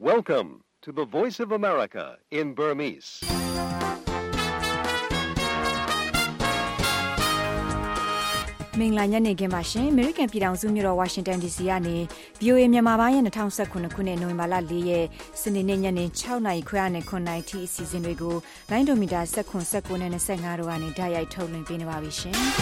Welcome to the Voice of America in Burmese. ။မင်္ဂလာညနေခင်းပါရှင်။ American ပြည်ထောင်စုမြို့တော် Washington DC ကနေ VOA မြန်မာပိုင်းရဲ့2019ခုနှစ်နိုဝင်ဘာလ4ရက်စနေနေ့ညနေ6နာရီခွဲနဲ့9နာရီထိအစီအစဉ်တွေကိုလိုင်းဒိုမီတာ19နဲ့25တို့ကနေဓာတ်ရိုက်ထုတ်လွှင့်ပေးနေပါပြီရှင်။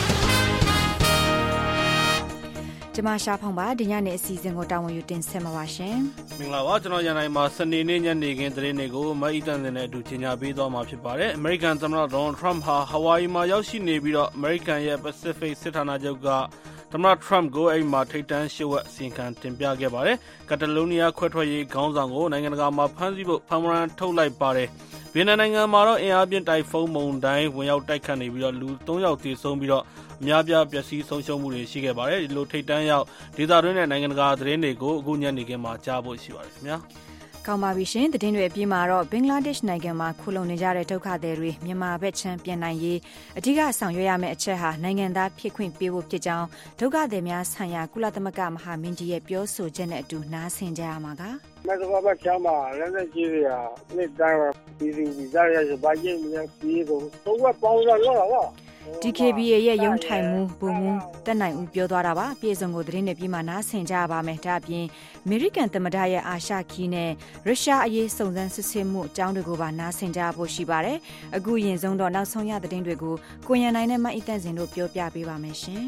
ကျွန်မရှားဖောင်ပါဒီညနေအစီအစဉ်ကိုတာဝန်ယူတင်ဆက်မှာပါရှင်။မင်္ဂလာပါကျွန်တော်ရန်တိုင်းမှာစနေနေ့ညနေခင်းသတင်းတွေကိုမအီတန်နဲ့အတူကြီးညာပေးသွားမှာဖြစ်ပါတယ်။ American သမ္မတ Donald Trump ဟာ Hawaii မှာရောက်ရှိနေပြီးတော့ American ရဲ့ Pacific စစ်ဌာနချုပ်ကသမ္မတ Trump ကိုအိမ်မှာထိပ်တန်းရှစ်ဝက်အစီရင်ခံတင်ပြခဲ့ပါတယ်။ Catalonia ခွဲထွက်ရေးခေါင်းဆောင်ကိုနိုင်ငံတကာမှာဖမ်းဆီးဖို့ဖမ်းဝရမ်းထုတ်လိုက်ပါတယ်။ဗီယက်နမ်နိုင်ငံမှာတော့အင်အားပြင်းတိုင်ဖုန်းမုန်တိုင်းဝင်ရောက်တိုက်ခတ်နေပြီးတော့လူ3ယောက်သေဆုံးပြီးတော့အများပြားပျက်စီးဆုံးရှုံးမှုတွေရှိခဲ့ပါတယ်။ဒီလိုထိပ်တန်းရောက်ဒေသတွင်းနဲ့နိုင်ငံတကာသတင်းတွေကိုအခုညနေခင်းမှာကြားဖို့ရှိပါတယ်ခင်ဗျာ။ကောင်းပါပြီရှင်သတင်းတွေအပြီးမှာတော့ဘင်္ဂလားဒေ့ရှ်နိုင်ငံမှာခိုလုံနေကြတဲ့ဒုက္ခသည်တွေမြန်မာဘက်ခြမ်းပြန်နိုင်ရေးအဓိကဆောင်ရွက်ရမယ့်အချက်ဟာနိုင်ငံသားဖြစ်ခွင့်ပေးဖို့ဖြစ်ကြောင်းဒုက္ခသည်များဆိုင်ရာကုလသမဂ္ဂမဟာမင်းကြီးရဲ့ပြောဆိုချက်နဲ့အတူနားဆင်ကြရမှာကမဲကဘာချမ်းမှာလည်းလည်းကြီးရနှစ်တိုင်းပြည်သူပြည်သားရဲ့ဘာကြီးများစီးကိုတော့ပေါင်းရတော့ပါ DKBA ရဲ့ရုံးထိုင်မှုဘုံမှုတက်နိုင်ဦးပြောသွားတာပါပြည်စုံကိုသတင်းနဲ့ပြီးမှနားဆင်ကြရပါမယ်ဒါအပြင်အမေရိကန်သမ္မတရဲ့အာရှခီးနဲ့ရုရှားအရေးစုံစမ်းစစ်ဆေးမှုအကြောင်းတွေကိုပါနားဆင်ကြဖို့ရှိပါတယ်အခုရင်ဆုံးတော့နောက်ဆုံးရသတင်းတွေကိုကိုရန်နိုင်နဲ့မအီတန်စင်တို့ပြောပြပေးပါမယ်ရှင်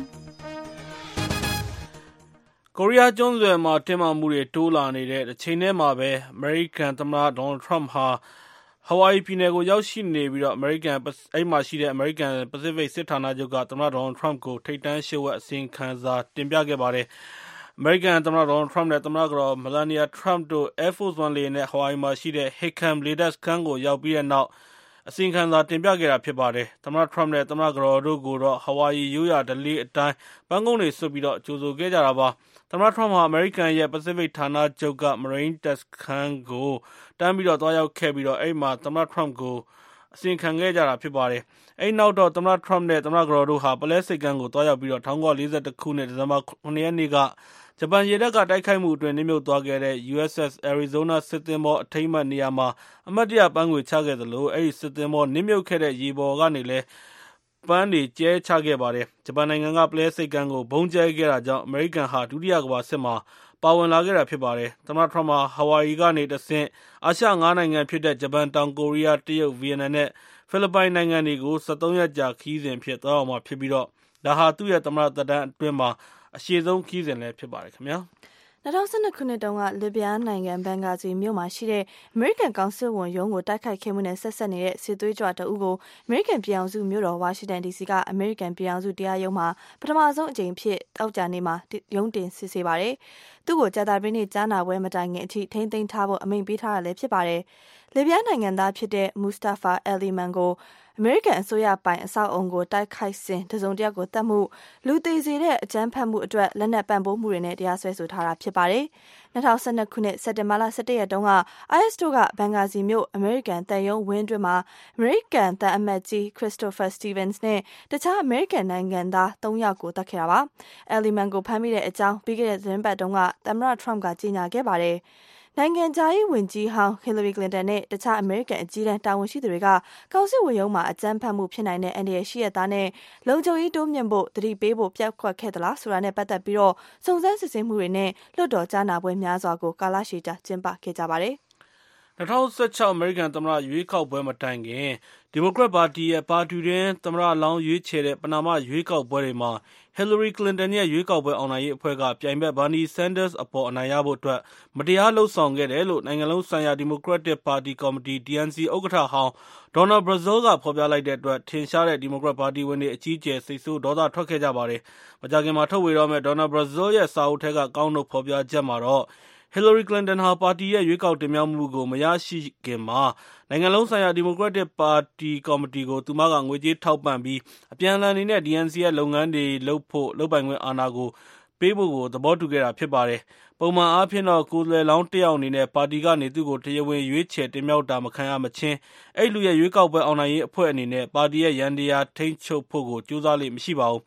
ကိုရီးယားကျွန်းဆွယ်မှာတင်းမာမှုတွေတိုးလာနေတဲ့တစ်ချိန်တည်းမှာပဲအမေရိကန်သမ္မတဒေါ်နယ်ထရမ့်ဟာHawaii ပြည်နယ်ကိုရောက်ရှိနေပြီးတော့အဲ့မှာရှိတဲ့ American Pacific စစ်ဌာနချုပ်ကသမ္မတ Donald Trump ကိုထိပ်တန်းရှစ်ဝက်အစီရင်ခံစာတင်ပြခဲ့ပါတယ်။ American သမ္မတ Donald Trump နဲ့သမ္မတကတော် Melania Trump တို့ Air Force One လေယာဉ်နဲ့ Hawaii မှာရှိတဲ့ Hickam လေတပ်စခန်းကိုရောက်ပြီးတဲ့နောက်အစီရင်ခံစာတင်ပြခဲ့တာဖြစ်ပါတယ်။သမ္မတ Trump နဲ့သမ္မတကတော်တို့ကိုတော့ Hawaii ရိုးရာဓလေ့အတိုင်းပန်းကုန်းတွေဆွတ်ပြီးတော့ကြိုဆိုခဲ့ကြတာပါ။သမ္မတ Trump ဟာ American ရဲ့ Pacific ဌာနချုပ်က Marine တပ်စခန်းကိုတန်းပြီးတော့သွားရောက်ခဲ့ပြီးတော့အဲ့မှာသမ္မတ Trump ကိုအစီရင်ခံခဲ့ကြတာဖြစ်ပါတယ်။အဲ့နောက်တော့သမ္မတ Trump နဲ့သမ္မတကတော်တို့ဟာပလဲစိတ်ကမ်းကိုသွားရောက်ပြီးတော့1941ခုနှစ်ဒီဇင်ဘာ9ရက်နေ့ကဂျပန်ရေတပ်ကတိုက်ခိုက်မှုအတွင်းနစ်မြုပ်သွားခဲ့တဲ့ USS Arizona စစ်သင်္ဘောအထိမ်းအမှတ်နေရာမှာအမှတ်တရပန်းခွေချခဲ့သလိုအဲ့ဒီစစ်သင်္ဘောနစ်မြုပ်ခဲ့တဲ့ရေပေါ်ကနေလည်းပန်းတွေကျဲချခဲ့ပါတယ်။ဂျပန်နိုင်ငံကပလဲစိတ်ကမ်းကိုဘုံကျဲခဲ့တာကြောင့်အမေရိကန်ဟာဒုတိယကမ္ဘာစစ်မှာပါဝင်လာခဲ့တာဖြစ်ပါတယ်။သမ္မတ Trump ဟာ Hawaii ကနေတဆင့်အာရှ9နိုင်ငံဖြစ်တဲ့ဂျပန်တောင်ကိုရီးယားတရုတ်ဗီယက်နမ်နဲ့ဖိလစ်ပိုင်နိုင်ငံတွေကို73ရက်ကြာခီးစဉ်ဖြစ်သွားအောင်မှာဖြစ်ပြီးတော့ဒါဟာသူ့ရဲ့သမ္မတသက်တမ်းအတွင်းမှာအရှည်ဆုံးခီးစဉ်လည်းဖြစ်ပါတယ်ခင်ဗျာ။ 2012ခုနှစ်တုန်းကလစ်ဗျားနိုင်ငံဘန်ဂါဇီမြို့မှာရှိတဲ့အမေရိကန်ကောင်စစ်ဝန်ရုံးကိုတိုက်ခိုက်ခဲ့မှုနဲ့ဆက်ဆက်နေတဲ့စစ်သွေးကြွတအုပ်ကိုအမေရိကန်ပြည်ထောင်စုမြို့တော်ဝါရှင်တန် DC ကအမေရိကန်ပြည်ထောင်စုတရားရုံးမှာပထမဆုံးအကြိမ်ဖြစ်တောက်ကြနေ့မှာရုံးတင်စစ်ဆေးပါတယ်။သူ့ကိုကြာသပတေးနေ့ကြားနာပွဲမတိုင်ခင်အထိထိန်းသိမ်းထားဖို့အမိန့်ပေးထားတာလည်းဖြစ်ပါတယ်။လစ်ဗျားနိုင်ငံသားဖြစ်တဲ့ Mustafa Aliman ကိုအမေရိကန်အစိုးရပိုင်အဆောက်အုံကိုတိုက်ခိုက်စဉ်တစုံတယောက်ကိုတတ်မှုလူသေစေတဲ့အကြမ်းဖက်မှုအတွက်လက်နက်ပံ့ပိုးမှုတွေနဲ့တရားစွဲဆိုထားတာဖြစ်ပါတယ်။2012ခုနှစ်စက်တင်ဘာလ17ရက်တုန်းက IS တို့ကဘန်ဂါဇီမြို့အမေရိကန်တပ်ရုံးဝင်းအတွင်းမှာအမေရိကန်တပ်အမတ်ကြီး Christopher Stevens နဲ့တခြားအမေရိကန်နိုင်ငံသား3ယောက်ကိုတပ်ခဲ့တာပါ။ Aliman ကိုဖမ်းမိတဲ့အကြောင်းပြီးခဲ့တဲ့သတင်းပတ်တုန်းကသမ္မတ Trump ကကြေညာခဲ့ပါတယ်။နိုင်ငံခြားရေးဝန်ကြီးဟောင်း Hillary Clinton နဲ့တခြားအမေရိကန်အကြီးတန်းတာဝန်ရှိသူတွေကကောင်စစ်ဝန်ရုံးမှာအကြမ်းဖက်မှုဖြစ်နိုင်တဲ့အန္တရာယ်ရှိတဲ့သားနဲ့လုံခြုံရေးတိုးမြှင့်ဖို့တတိပေးဖို့ပြတ်ခွက်ခဲ့သလားဆိုတာနဲ့ပတ်သက်ပြီးတော့စုံစမ်းစစ်ဆေးမှုတွေနဲ့လွှတ်တော်ကြားနာပွဲများစွာကိုကာလရှည်ကြာကျင်းပခဲ့ကြပါတယ်။2016အမေရိကန်သမ္မတရွေးကောက်ပွဲမတိုင်ခင်ဒီမိုကရက်ပါတီရဲ့ပါတီတွင်သမ္မတလောင်းရွေးချယ်တဲ့ပဏာမရွေးကောက်ပွဲတွေမှာ Hillary Clinton ရဲ့ရွေးကောက်ပွဲအောင်နိုင်ရေးအဖွဲ့ကပြိုင်ဘက် Bernie Sanders အပေါ်အနိုင်ရဖို့အတွက်မတရားလှုံ့ဆော်ခဲ့တယ်လို့နိုင်ငံလုံးဆိုင်ရာဒီမိုကရက်တစ်ပါတီကော်မတီ DNC ဥက္ကဋ္ဌဟောင်း Donald Brazile ကဖော်ပြလိုက်တဲ့အတွက်ထင်ရှားတဲ့ဒီမိုကရက်ပါတီဝင်တွေအကြီးအကျယ်စိတ်ဆိုးဒေါသထွက်ခဲ့ကြပါတယ်။မကြာခင်မှာထုတ်ဝေတော့မဲ့ Donald Brazile ရဲ့စာအုပ်ထဲကကောက်နှုတ်ဖော်ပြချက်မှာတော့Hillary Clinton ဟာပါတီရဲ့ရွေးကောက်တင်မြှောက်မှုကိုမရရှိခင်မှာနိုင်ငံလုံးဆိုင်ရာဒီမိုကရက်တစ်ပါတီကော်မတီကိုသူမကငွေကြေးထောက်ပံ့ပြီးအပြန်အလှန်အနေနဲ့ DNC ရဲ့လုပ်ငန်းတွေလုပ်ဖို့လုပ်ပိုင်ခွင့်အာဏာကိုပေးဖို့ကိုသဘောတူခဲ့တာဖြစ်ပါတယ်။ပုံမှန်အားဖြင့်တော့ကိုယ်စားလှယ်လောင်းတစ်ယောက်အနေနဲ့ပါတီကနေသူ့ကိုတရားဝင်ရွေးချယ်တင်မြှောက်တာမခံရမချင်းအဲ့လူရဲ့ရွေးကောက်ပွဲအောင်နိုင်ရေးအဖွဲ့အနေနဲ့ပါတီရဲ့ရန်တရားထိန်းချုပ်ဖို့ကိုကြိုးစားလိမ့်မရှိပါဘူး။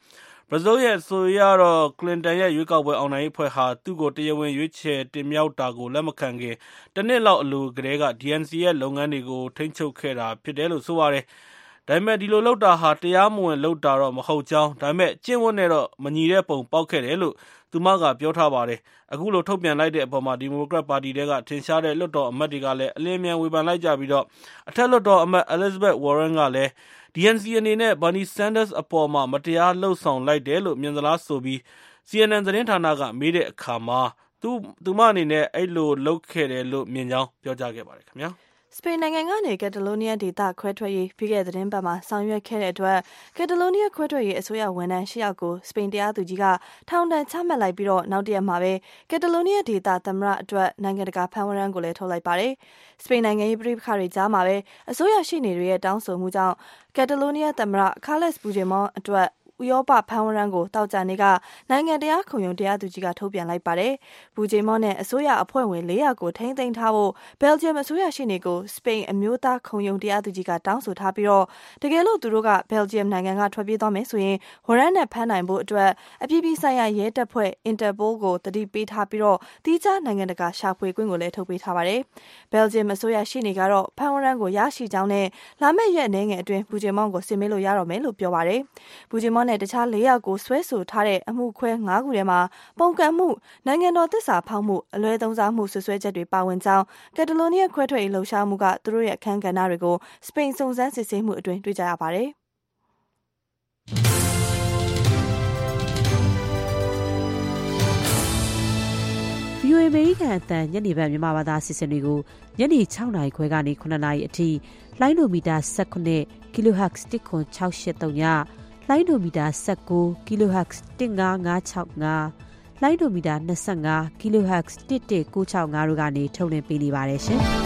ဘရာဇီးရဲ့ဆိုရတော့ကလင်တန်ရဲ့ရွေးကောက်ပွဲအောင်နိုင်ရေးအဖွဲ့ဟာသူ့ကိုတရားဝင်ရွေးချယ်တင်မြှောက်တာကိုလက်မခံခင်တနစ်လောက်အလိုကတည်းက DNC ရဲ့လုပ်ငန်းတွေကိုထိန်းချုပ်ခဲ့တာဖြစ်တယ်လို့ဆိုပါတယ်။ဒါပေမဲ့ဒီလိုလုပ်တာဟာတရားမဝင်လုပ်တာတော့မဟုတ်ကြောင်းဒါပေမဲ့ကျင့်ဝတ်နဲ့တော့မညီတဲ့ပုံပေါက်ခဲ့တယ်လို့သူမကပြောထားပါတယ်။အခုလိုထုတ်ပြန်လိုက်တဲ့အပေါ်မှာဒီမိုကရက်ပါတီတွေကထင်ရှားတဲ့လွှတ်တော်အမတ်တွေကလည်းအလင်းမြန်ဝေဖန်လိုက်ကြပြီးတော့အထက်လွှတ်တော်အမတ် Elizabeth Warren ကလည်း DNC အနေနဲ့ Bernie Sanders အပေါ်မှာမတရားလှုပ်ဆောင်လိုက်တယ်လို့မြင်သလားဆိုပြီး CNN သတင်းဌာနကမေးတဲ့အခါမှာသူမအနေနဲ့အဲ့လိုလုပ်ခဲ့တယ်လို့မြင်ကြောင်းပြောကြားခဲ့ပါတယ်ခင်ဗျာစပိန်နိုင်ငံကနေကက်တလိုနီးယားဒေသခွဲထွက်ရေးပြီးခဲ့တဲ့သတင်းပတ်မှာဆောင်ရွက်ခဲ့တဲ့အတွက်ကက်တလိုနီးယားခွဲထွက်ရေးအစိုးရဝန်ထမ်း၈ယောက်ကိုစပိန်တရားသူကြီးကထောင်ဒဏ်ချမှတ်လိုက်ပြီးတော့နောက်တရက်မှာပဲကက်တလိုနီးယားဒေသသမ္မတအတွက်နိုင်ငံတကာဖမ်းဝရမ်းကိုလည်းထုတ်လိုက်ပါတယ်။စပိန်နိုင်ငံရေးပြည်ပခါတွေကြားမှာပဲအစိုးရရှိနေတွေရဲ့တောင်းဆိုမှုကြောင့်ကက်တလိုနီးယားသမ္မတကားလက်စ်ပူဂျီမွန်အတွက်ဥရောပဖမ်းဝရမ်းကိုတောက်ကြနေကနိုင်ငံတရားခုံရုံးတရားသူကြီးကထုတ်ပြန်လိုက်ပါတယ်။ဘူဂျီမော့နဲ့အစိုးရအဖွဲ့ဝင်400ကိုထိန်းသိမ်းထားဖို့ဘယ်လ်ဂျီယမ်အစိုးရရှိနေကိုစပိန်အမျိုးသားခုံရုံးတရားသူကြီးကတောင်းဆိုထားပြီးတော့တကယ်လို့သူတို့ကဘယ်လ်ဂျီယမ်နိုင်ငံကထွက်ပြေးသွားမယ်ဆိုရင်ဝရမ်းနဲ့ဖမ်းနိုင်ဖို့အတွက်အပြည်ပြည်ဆိုင်ရာရဲတပ်ဖွဲ့ Interpol ကိုတတိပေးထားပြီးတော့တီးခြားနိုင်ငံတကာရှာဖွေခွင့်ကိုလည်းထုတ်ပေးထားပါတယ်။ဘယ်လ်ဂျီယမ်အစိုးရရှိနေကတော့ဖမ်းဝရမ်းကိုရရှိကြောင်းနဲ့လာမယ့်ရက်အနေငယ်အတွင်းဘူဂျီမော့ကိုစစ်မေးလို့ရတော့မယ်လို့ပြောပါတယ်။ဘူဂျီမော့နဲ့တခြား4ယောက်ကိုဆွဲဆိုထားတဲ့အမှုခွဲ5ခုထဲမှာပုံကံမှုနိုင်ငံတော်သစ္စာဖောက်မှုအလွဲသုံးစားမှုဆွဆွဲချက်တွေပါဝင်ကြောင်းကက်တလိုနီးယားခွဲထွက်ရေးလှုပ်ရှားမှုကသူတို့ရဲ့အခမ်းကဏ္ဍတွေကိုစပိန်စုံစမ်းစစ်ဆေးမှုအတွင်းတွေ့ကြရပါတယ်။ VOA အမေရိကန်အသံညနေပိုင်းမြန်မာဘာသာအစီအစဉ်တွေကိုညနေ6နာရီခွဲကနေ9နာရီအထိလိုင်းဒိုမီတာ19 kHz 10683ညလိုင်းဒိုမီတာ19 kHz 15565လိုင်းဒိုမီတာ25 kHz 11965တို့ကနေထုတ်လွှင့်ပေးနေပါတယ်ရှင်။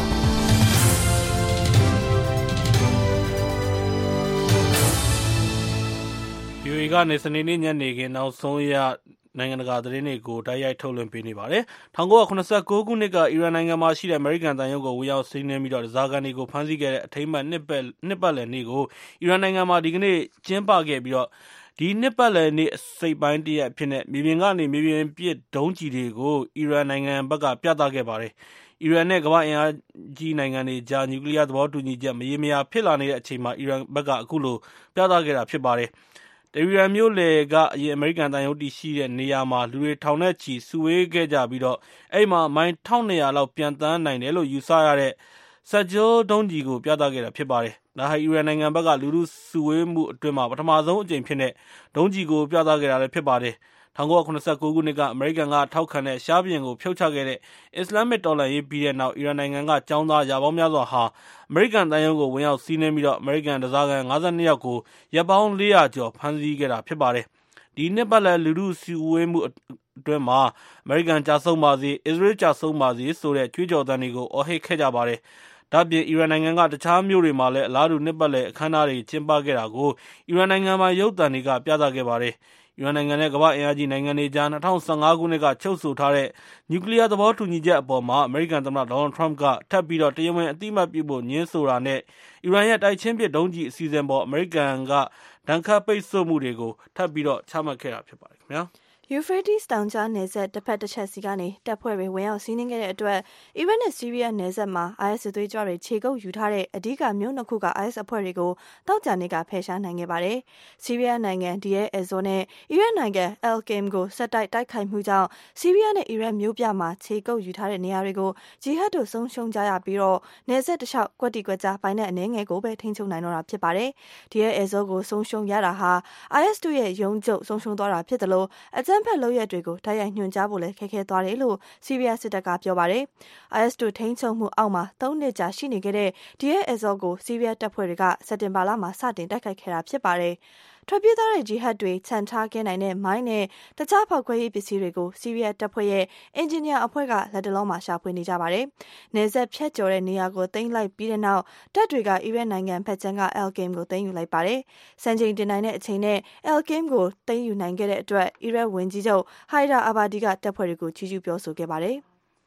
VOA ကနေစနေနေ့ညနေခင်းနောက်ဆုံးရနိုင်ငံတကာသတင်းတွေကိုတိုက်ရိုက်ထုတ်လွှင့်ပေးနေပါတယ်။1989ခုနှစ်ကအီရန်နိုင်ငံမှာရှိတဲ့အမေရိကန်တန်ရုံးကိုဝင်ရောက်စီးနင်းပြီးတော့ဓားစာခံတွေကိုဖမ်းဆီးခဲ့တဲ့အထိမ်းအမှတ်နှစ်ပတ်လည်နေ့ကိုအီရန်နိုင်ငံမှာဒီကနေ့ကျင်းပခဲ့ပြီးတော့ဒီနှစ်ပတ်လည်နေ့အစိပ်ပိုင်းတစ်ရက်အဖြစ်နဲ့မြေပြင်ကနေမြေပြင်ပစ်ဒုံးကျည်တွေကိုအီရန်နိုင်ငံဘက်ကပြသခဲ့ပါတယ်။အီရန်နဲ့ကမ္ဘာအင်အားကြီးနိုင်ငံတွေကြားနျူကလ িয়ার သဘောတူညီချက်မရေမရာဖြစ်လာနေတဲ့အချိန်မှာအီရန်ဘက်ကအခုလိုပြသခဲ့တာဖြစ်ပါတယ်။တဟီရန်မြို့လယ်ကအရင်အမေရိကန်တန်ရုံးတည်ရှိတဲ့နေရာမှာလူတွေထောင်နဲ့ချီစုဝေးခဲ့ကြပြီးတော့အဲ့မှာမိုင်1200လောက်ပြန်တန်းနိုင်တယ်လို့ယူဆရတဲ့စက်ကြောဒုံးကြီးကိုပြသခဲ့တာဖြစ်ပါတယ်။ဒါဟာအီရန်နိုင်ငံဘက်ကလူလူစုဝေးမှုအတွင်းမှာပထမဆုံးအကြိမ်ဖြစ်တဲ့ဒုံးကြီးကိုပြသခဲ့တာလည်းဖြစ်ပါတယ်။1989ခုနှစ်ကအမေရိကန်ကထောက်ခံတဲ့ရှားဘုရင်ကိုဖြုတ်ချခဲ့တဲ့အစ္စလာမစ်တော်လှန်ရေးပြီးတဲ့နောက်အီရန်နိုင်ငံကចောင်းသားရာပေါင်းများစွာဟာအမေရိကန်တန်ရုံးကိုဝင်ရောက်စီးနင်းပြီးတော့အမေရိကန်ဓားစာခံ52ယောက်ကိုရပ်ပေါင်း400ကျော်ဖမ်းဆီးခဲ့တာဖြစ်ပါတယ်။ဒီနှစ်ပတ်လည်လူထုစုဝေးမှုအတွင်းမှာအမေရိကန်ကြာဆုံးပါစေအစ္စရေးကြာဆုံးပါစေဆိုတဲ့ကြွေးကြော်သံတွေကိုအော်ဟစ်ခဲ့ကြပါတယ်။ဒါ့အပြင်အီရန်နိုင်ငံကတခြားမြို့တွေမှာလည်းအလားတူနှစ်ပတ်လည်အခမ်းအနားတွေကျင်းပခဲ့တာကိုအီရန်နိုင်ငံမှာရုပ်သံတွေကပြသခဲ့ပါတယ်။အီရန်နိုင်ငံနဲ့ကမ္ဘာ့အင်အားကြီးနိုင်ငံတွေကြား2015ခုနှစ်ကချုပ်ဆိုထားတဲ့နျူကလ িয়ার သဘောတူညီချက်အပေါ်မှာအမေရိကန်သမ္မတဒေါ်နယ်ထရမ့်ကထပ်ပြီးတော့တရားဝင်အသိအမှတ်ပြုဖို့ညှင်းဆိုတာနဲ့အီရန်ရဲ့တိုက်ချင်းပစ်ဒုံးကျည်အစီအစဉ်ပေါ်အမေရိကန်ကဒဏ်ခတ်ပိတ်ဆို့မှုတွေကိုထပ်ပြီးတော့ချမှတ်ခဲ့တာဖြစ်ပါတယ်ခင်ဗျာ။ Euphrates တောင်ကြားနယ်စပ်တစ်ဖက်တစ်ချက်စီကနေတပ်ဖွဲ့တွေဝင်ရောက်စီးနင်းခဲ့တဲ့အတွက်အီရတ်နဲ့ဆီးရီးယားနယ်စပ်မှာ IS စစ်သွေးကြွတွေခြေကုပ်ယူထားတဲ့အဓိကမြို့နှစ်ခုက IS အဖွဲ့တွေကိုတောက်ကြနေကဖယ်ရှားနိုင်ခဲ့ပါတယ်။ဆီးရီးယားနိုင်ငံ Deir ez-Zor နဲ့အီရတ်နိုင်ငံ Al-Qaim ကိုဆက်တိုက်တိုက်ခိုက်မှုကြောင့်ဆီးရီးယားနဲ့အီရတ်မြို့ပြမှာခြေကုပ်ယူထားတဲ့နေရာတွေကိုဂျီဟတ်တို့ဆုံးရှုံးကြရပြီးတော့နယ်စပ်တစ်လျှောက်ကွက်တီကွက်ကြားပိုင်းနဲ့အနေငယ်ကိုပဲထိန်းချုပ်နိုင်တော့တာဖြစ်ပါတယ်။ Deir ez-Zor ကိုဆုံးရှုံးရတာဟာ IS တို့ရဲ့ရုံးချုပ်ဆုံးရှုံးသွားတာဖြစ်တယ်လို့အကြမ်းဖက်လုပ်ရက်တွေကိုတိုက်ရိုက်ညွှန်ကြားဖို့လည်းခက်ခဲသွားတယ်လို့ဆီးရီးယားစစ်တပ်ကပြောပါတယ်။ IS တို့ထိန်းချုပ်မှုအောက်မှာ3နှစ်ကြာရှိနေခဲ့တဲ့ Deir ez-Zor ကိုဆီးရီးယားတပ်ဖွဲ့တွေကစက်တင်ဘာလမှာစတင်တိုက်ခိုက်ခဲ့တာဖြစ်ပါတယ်။ထွက်ပြေးသွားတဲ့ဂျီဟတ်တွေခြံထားခဲ့နိုင်တဲ့မိုင်းနဲ့တခြားဖောက်ခွဲရေးပစ္စည်းတွေကိုဆီးရီးယားတပ်ဖွဲ့ရဲ့အင်ဂျင်နီယာအဖွဲ့ကလက်တလုံးမှာရှာဖွေနေကြပါတယ်။နယ်စပ်ဖြတ်ကျော်တဲ့နေရာကိုသိမ်းလိုက်ပြီးတဲ့နောက်တပ်တွေကအီရတ်နိုင်ငံဖက်ချမ်းက Al-Qaim ကိုသိမ်းယူလိုက်ပါတယ်။စံချိန်တင်နိုင်တဲ့အချိန်နဲ့ Al-Qaim ကိုသိမ်းယူနိုင်ခဲ့တဲ့အတွက်အီရတ်ဝန်ကြီးချုပ်ဟိုင်ဒါအာဘာဒီကတပ်ဖွဲ့တွေကိုချီးကျူးပြောဆိုခဲ့ပါတယ်။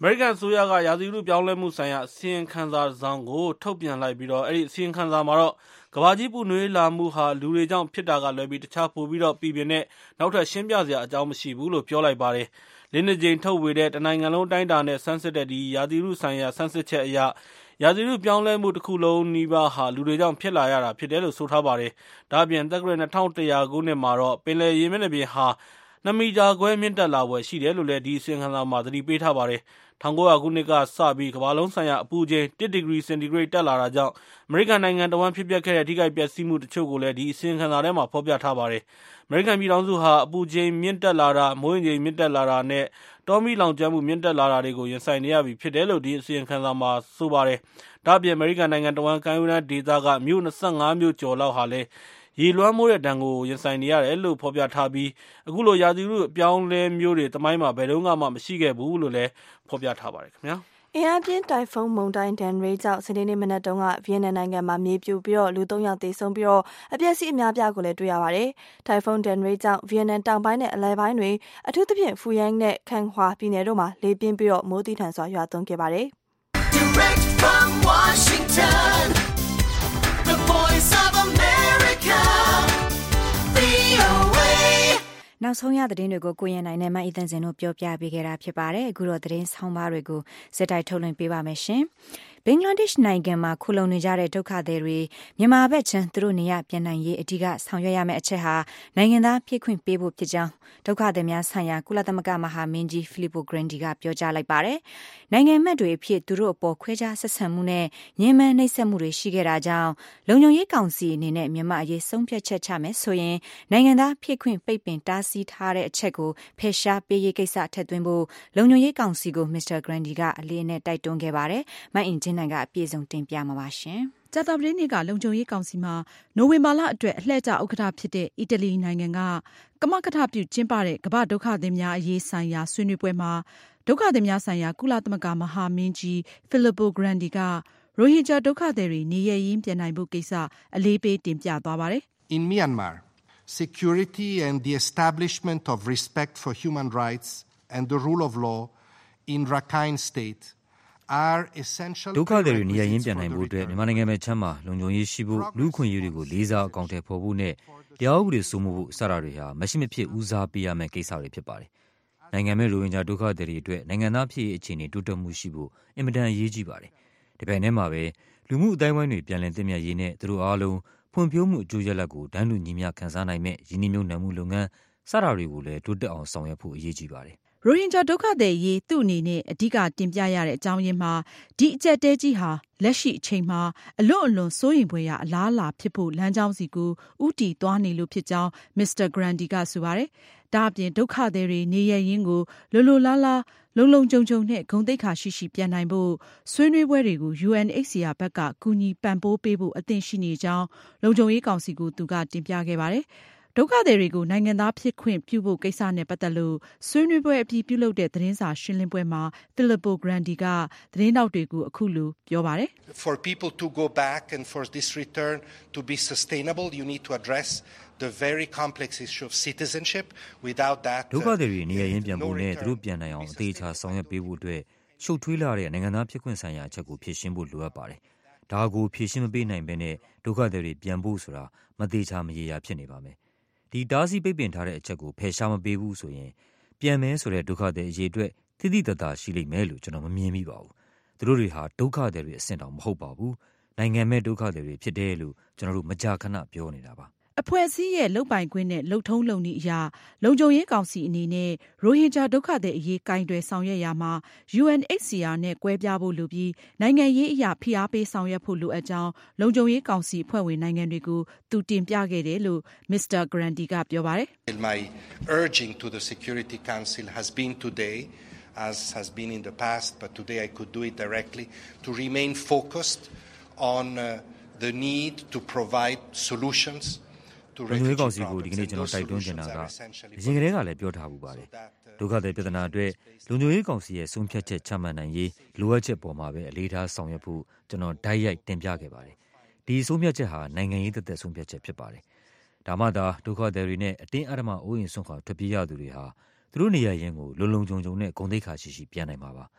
မေရိကန်အစိုးရကရာသီဥတုပြောင်းလဲမှုဆိုင်ရာအစီရင်ခံစာတစ်စောင်ကိုထုတ်ပြန်လိုက်ပြီးတော့အဲ့ဒီအစီရင်ခံစာမှာတော့ကမ္ဘာကြီးပူနွေးလာမှုဟာလူတွေကြောင့်ဖြစ်တာကလွယ်ပြီးတခြားပိုပြီးတော့ပြည်ပြင်းတဲ့နောက်ထပ်ရှင်းပြစရာအကြောင်းမရှိဘူးလို့ပြောလိုက်ပါတယ်။လင်းနေချိန်ထုတ်ဝေတဲ့တနိုင်ငံလုံးတိုင်းတာနဲ့ဆန်းစစ်တဲ့ဒီရာသီဥတုဆိုင်ရာဆန်းစစ်ချက်အရရာသီဥတုပြောင်းလဲမှုတစ်ခုလုံးနီးပါးဟာလူတွေကြောင့်ဖြစ်လာရတာဖြစ်တယ်လို့ဆိုထားပါတယ်။ဒါ့အပြင်သက္ကရာ2100ခုနှစ်မှာတော့ပင်လယ်ရေမျက်နှာပြင်ဟာ2 မီတာခွဲမြင့်တက်လာဖွယ်ရှိတယ်လို့လည်းဒီအစီရင်ခံစာမှာသတိပေးထားပါတယ်။1900ခုနှစ်ကစပြီးကမ္ဘာလုံးဆိုင်ရာအပူချိန်1 ဒီဂရီစင်တီဂရိတ်တက်လာတာကြောင့်အမေရိကန်နိုင်ငံတဝန်းဖြစ်ပျက်ခဲ့တဲ့ထိခိုက်ပျက်စီးမှုတချို့ကိုလည်းဒီအစီရင်ခံစာထဲမှာဖော်ပြထားပါတယ်။အမေရိကန်ပြည်ထောင်စုဟာအပူချိန်မြင့်တက်လာတာ၊မိုးရေချိန်မြင့်တက်လာတာနဲ့တောမီးလောင်ကျွမ်းမှုမြင့်တက်လာတာတွေကိုရင်ဆိုင်နေရပြီဖြစ်တယ်လို့ဒီအစီရင်ခံစာမှာဆိုပါတယ်။ဒါ့အပြင်အမေရိကန်နိုင်ငံတဝန်းကမ်းရိုးတန်းဒေသကမြို့25မြို့ကျော်လောက်ဟာလည်းရေလွှမ်းမိုးတဲ့ဒဏ်ကိုရင်ဆိုင်နေရတယ်လို့ဖော်ပြထားပြီးအခုလိုရာသီဥတုအပြောင်းလဲမျိုးတွေသမိုင်းမှာဘယ်တော့မှမရှိခဲ့ဘူးလို့လည်းဖော်ပြထားပါတယ်ခင်ဗျာအင်အားပြင်းတိုင်ဖုန်းမုန်တိုင်းဒန်ရေးကြောင့်စနေနေ့မနက်တုန်းကဗီယက်နမ်နိုင်ငံမှာမြေပြိုပြီးလူ3ယောက်သေဆုံးပြီးအပျက်စီးအများပြားကိုလည်းတွေ့ရပါတယ်။တိုင်ဖုန်းဒန်ရေးကြောင့်ဗီယက်နမ်တောင်ပိုင်းနဲ့အလယ်ပိုင်းတွေအထူးသဖြင့်ဖူယန်းနဲ့ခန်ဟွာပြည်နယ်တို့မှာလေပြင်းပြီးမိုးသီးထန်စွာရွာသွန်းခဲ့ပါတယ်။ Direct from Washington, the voice of America, VOA နောက်ဆုံးရသတင်းတွေကိုကိုရင်နိုင်နဲ့မအီသန်စင်တို့ပြောပြပေးခဲ့တာဖြစ်ပါတယ်အခုတော့သတင်းဆောင်းပါးတွေကိုစက်တိုက်ထုတ်လွှင့်ပေးပါမယ်ရှင်ဘင်္ဂလားဒေ့ရှ်နိုင်ငံမှာခိုလုံနေကြတဲ့ဒုက္ခသည်တွေမြန်မာဘက်ခြမ်းသူတို့နေရပြန်နိုင်ရေးအဓိကဆောင်ရွက်ရမယ့်အချက်ဟာနိုင်ငံသားပြည်ခွင့်ပေးဖို့ဖြစ်ကြောင်းဒုက္ခသည်များဆိုင်ရာကုလသမဂ္ဂမဟာမင်းကြီးဖိလစ်ပိုဂရန်ဒီကပြောကြားလိုက်ပါတယ်နိုင်ငံမှတ်တွေအဖြစ်သူတို့အပေါ်ခွဲခြားဆက်ဆံမှုနဲ့ညှဉ်းပန်းနှိပ်စက်မှုတွေရှိခဲ့တာကြောင့်လုံခြုံရေးကောင်စီအနေနဲ့မြန်မာအရေးဆုံးဖြတ်ချက်ချမယ်ဆိုရင်နိုင်ငံသားပြည်ခွင့်ပိတ်ပင်တားဆီးထားတဲ့အချက်ကိုဖယ်ရှားပေးရေးကိစ္စထည့်သွင်းဖို့လုံခြုံရေးကောင်စီကိုမစ္စတာဂရန်ဒီကအလေးအနက်တိုက်တွန်းခဲ့ပါတယ်မအင်ဂျင်နိုင်ကအပြည့်စုံတင်ပြမှာပါရှင်ကြာသပတေးနေ့ကလုံခြုံရေးကောင်စီမှာနိုဝင်ဘာလအတွက်အလှည့်ကျဥက္ကဋ္ဌဖြစ်တဲ့အီတလီနိုင်ငံကကမကထပြုကျင်းပတဲ့ကမ္ဘာဒုက္ခသည်များအရေးဆိုင်ရာဆွေးနွေးပွဲမှာဒုက္ခသည်များဆိုင်ရာကုလသမဂ္ဂမဟာမင်းကြီးဖိလစ်ပိုဂရန်ဒီကရိုဟင်ဂျာဒုက္ခသည်တွေနေရပ်ရင်းပြန်နိုင်ဖို့ကိစ္စအလေးပေးတင်ပြသွားပါတယ်။ In Myanmar, security and the establishment of respect for human rights and the rule of law in Rakhine State are essential ဒုက္ခသည်တွေနေရာရင်းပြန်နိုင်ဖို့အတွက်မြန်မာနိုင်ငံမှာချမ်းမှာလုံခြုံရေးရှိဖို့လူ့အခွင့်အရေးတွေကိုလေးစားအကောင့်ထဲပေါ်ဖို့နဲ့တရားဥပဒေစိုးမိုးဖို့စတာတွေဟာမရှိမဖြစ်ဦးစားပေးရမယ့်ကိစ္စတွေဖြစ်ပါတယ်။နိုင်ငံမဲ့ရိုဟင်ဂျာဒုက္ခသည်တွေအတွက်နိုင်ငံသားဖြစ်ရေးအခြေအနေတိုးတက်မှုရှိဖို့အင်မတန်အရေးကြီးပါတယ်။ဒီပိုင်းထဲမှာပဲလူမှုအတိုင်းအဝိုင်းတွေပြန်လည်သင့်မြတ်ရေးနဲ့သူတို့အားလုံးဖွံ့ဖြိုးမှုအကျိုးရလဒ်ကိုတန်းတူညီမျှခံစားနိုင်မဲ့ရင်းနှီးမြှုပ်နှံမှုလုပ်ငန်းစတာတွေကိုလည်းတိုးတက်အောင်ဆောင်ရွက်ဖို့အရေးကြီးပါတယ်။ရိုဟင်ဂျာဒုက္ခသည်ရေးသူ့အနေနဲ့အဓိကတင်ပြရတဲ့အကြောင်းရင်းမှာဒီအကျပ်တဲကြီးဟာလက်ရှိအချိန်မှာအလွန်စိုးရိမ်ဖွယ်ရာအလားအလာဖြစ်ဖို့လမ်းကြောင်းစီကိုဦးတည်သွားနေလို့ဖြစ်ကြောင်းမစ္စတာဂရန်ဒီကဆိုပါတယ်။ဒါအပြင်ဒုက္ခသည်တွေနေရရင်းကိုလိုလားလားလုံခြုံနဲ့ဂုဏ်သိက္ခာရှိပြန်နိုင်ဖို့ဆွေးနွေးပွဲတွေကို UNHCR ဘက်ကကူညီပံ့ပိုးပေးဖို့အသင့်ရှိနေကြောင်းလုံခြုံရေးကောင်စီကိုသူကတင်ပြခဲ့ပါတယ်။ဒုက္ခသည်တွေကိုနိုင်ငံသားဖြစ်ခွင့်ပြုဖို့ကိစ္စနဲ့ပတ်သက်လို့ဆွေးနွေးပွဲအပြီးပြုလုပ်တဲ့သတင်းစာရှင်းလင်းပွဲမှာဖိလစ်ပိုဂရန်ဒီကသတင်းတောက်တွေကိုအခုလိုပြောပါတယ် For people to go back and for this return to be sustainable you need to address the very complex issue of citizenship without that ဒုက္ခသည်တွေနေရာရင်းပြန်ဖို့နဲ့သူတို့ပြန်နိုင်အောင်အသေးချာဆောင်ရွက်ပေးဖို့အတွက်ရှုပ်ထွေးလာတဲ့နိုင်ငံသားဖြစ်ခွင့်ဆိုင်ရာအချက်ကိုဖြေရှင်းဖို့လိုအပ်ပါတယ်။ဒါကိုဖြေရှင်းမပေးနိုင်ဘဲနဲ့ဒုက္ခသည်တွေပြန်ဖို့ဆိုတာမသေးချာမရေရာဖြစ်နေပါမယ်။ဒီတားဆီးပိတ်ပင်ထားတဲ့အချက်ကိုဖယ်ရှားမပေးဘူးဆိုရင်ပြန်မယ်ဆိုတဲ့ဒုက္ခသည်အရေးအတွက်တိတိတတ်တာရှိလိမ့်မယ်လို့ကျွန်တော်မမြင်မိပါဘူး။သူတို့တွေဟာဒုက္ခသည်တွေအဆင့်တောင်မဟုတ်ပါဘူး။နိုင်ငံမဲ့ဒုက္ခသည်တွေဖြစ်တယ်လို့ကျွန်တော်တို့မကြာခဏပြောနေတာပါ။အဖွဲ့အစည်းရဲ့လုပ်ပိုင်ခွင့်နဲ့လုပ်ထုံးလုပ်နည်းအရလုံခြုံရေးကောင်စီအနေနဲ့ရိုဟင်ဂျာဒုက္ခသည်အရေးကင်တွယ်ဆောင်ရွက်ရမှာ UNHCR နဲ့ကွဲပြားဖို့လိုပြီးနိုင်ငံရေးအရာဖိအားပေးဆောင်ရွက်ဖို့လိုအပ်ကြောင်းလုံခြုံရေးကောင်စီအဖွဲ့ဝင်နိုင်ငံတွေကိုသူတင်ပြခဲ့တယ်လို့မစ္စတာဂရန်ဒီကပြောပါတယ် My urging to the Security Council has been today as has been in the past but today I could do it directly to remain focused on the need to provide solutions လုံခြုံရေးကောင်စီကိုဒီကနေ့ကျွန်တော်တိုက်တွန်းနေတာကအရင်ကတည်းကလည်းပြောထားဘူးပါတယ်ဒုက္ခသည်ပြဿနာအတွက်လုံခြုံရေးကောင်စီရဲ့ဆုံးဖြတ်ချက်ချမှတ်နိုင်ရေးလိုအပ်ချက်ပေါ်မှာပဲအလေးထားဆောင်ရွက်ဖို့ကျွန်တော်ဓာတ်ရိုက်တင်ပြခဲ့ပါတယ်ဒီဆုံးဖြတ်ချက်ဟာနိုင်ငံရေးသက်သက်ဆုံးဖြတ်ချက်ဖြစ်ပါတယ်ဒါမှသာဒုက္ခသည်တွေနဲ့အတင်းအဓမ္မအိုးအိမ်ဆွန့်ခွာထွက်ပြေးရသူတွေဟာသူတို့နေရာရင်းကိုလုံခြုံနဲ့ဂုဏ်သိက္ခာရှိပြန်နိုင်မှာပါဒ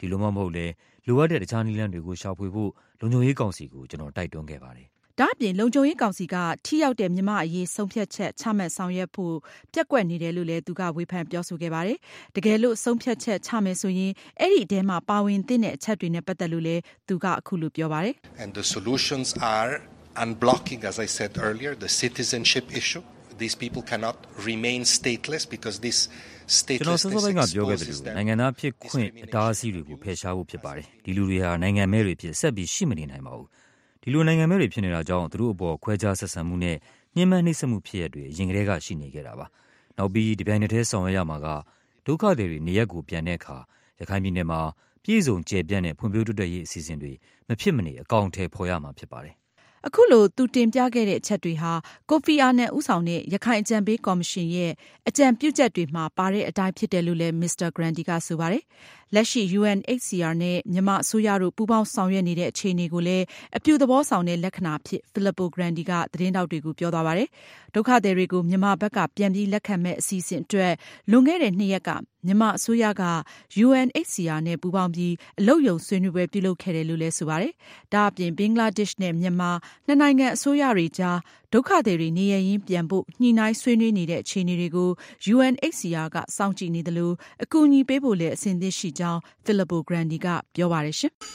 ဒီလိုမှမဟုတ်လေလိုအပ်တဲ့တခြားနည်းလမ်းတွေကိုရှာဖွေဖို့လုံခြုံရေးကောင်စီကိုကျွန်တော်တိုက်တွန်းခဲ့ပါတယ်ဒါ့အပြင်လုံခြုံရေးကောင်စီကထိရောက်တဲ့မြန်မာအရေးဆုံးဖြတ်ချက်ချမှတ်ဆောင်ရွက်ဖို့ပြက်ကွက်နေတယ်လို့လည်းသူကဝေဖန်ပြောဆိုခဲ့ပါတယ်။တကယ်လို့ဆုံးဖြတ်ချက်ချမယ်ဆိုရင်အဲ့ဒီအထဲမှာပါဝင်သင့်တဲ့အချက်တွေနဲ့ပတ်သက်လို့လည်းသူကအခုလိုပြောပါတယ်။ And the solutions are unblocking, as I said earlier, the citizenship issue. These people cannot remain stateless because this statelessness exposes them. နိုင်ငံသားဖြစ်ခွင့်အတားအဆီးတွေကိုဖယ်ရှားဖို့ဖြစ်ပါတယ်။ဒီလူတွေဟာနိုင်ငံမဲ့တွေဖြစ်ဆက်ပြီးရှိမနေနိုင်ပါဘူး။ဒီလိုနိုင်ငံမဲ့တွေဖြစ်နေတာကြောင့်သူတို့အပေါ်ခွဲခြားဆက်ဆံမှုနဲ့ညှဉ်းပန်းနှိပ်စက်မှုဖြစ်ရတွေအရင်ကတည်းကရှိနေခဲ့တာပါ။နောက်ပြီးဒီပိုင်းတစ်ဆောင်ရွက်ရမှာကဒုက္ခသည်တွေနေရပ်ကိုပြန်တဲ့အခါရခိုင်ပြည်နယ်မှာပြည်စုံကျယ်ပြန့်တဲ့ဖွံ့ဖြိုးတိုးတက်ရေးအစီအစဉ်တွေမဖြစ်မနေအကောင့်ထဲပေါ်ရမှာဖြစ်ပါတယ်အခုလိုသူတင်ပြခဲ့တဲ့အချက်တွေဟာကိုဖီအာနန်ဦးဆောင်တဲ့ရခိုင်အကြံပေးကော်မရှင်ရဲ့အကြံပြုချက်တွေမှာပါတဲ့အတိုင်းဖြစ်တယ်လို့လည်းမစ္စတာဂရန်ဒီကဆိုပါတယ်။လက်ရှိ UNHCR နဲ့မြန်မာအစိုးရတို့ပူးပေါင်းဆောင်ရွက်နေတဲ့အခြေအနေကိုလည်းအပြုသဘောဆောင်တဲ့လက္ခဏာဖြစ်ဖိလစ်ပိုဂရန်ဒီကသတင်းတောက်တွေကိုပြောသွားပါတယ်။ဒုက္ခသည်တွေကိုမြန်မာဘက်ကပြန်ပြီးလက်ခံမဲ့အစီအစဉ်အတွက်လွန်ခဲ့တဲ့2ရက်ကမြန်မာအစိုးရက UNHCR နဲ့ပူးပေါင်းပြီးအလုပ်ရုံဆွေးနွေးပွဲပြုလုပ်ခဲ့တယ်လို့လည်းဆိုပါတယ်။ဒါအပြင်ဘင်္ဂလားဒေ့ရှ်နဲ့မြန်မာနှစ်နိုင်ငံအစိုးရတွေကြားဒုက္ခသည်တွေနေရရင်းပြန်ဖို့ညှိနှိုင်းဆွေးနွေးနေတဲ့အခြေအနေတွေကို UNHCR ကစောင့်ကြည့်နေတယ်လို့အကူအညီပေးဖို့လည်းအစဉ်သင့်ရှိကြောင်းဖိလစ်ပိုဂရန်ဒီကပြောပါတယ်ရှင်။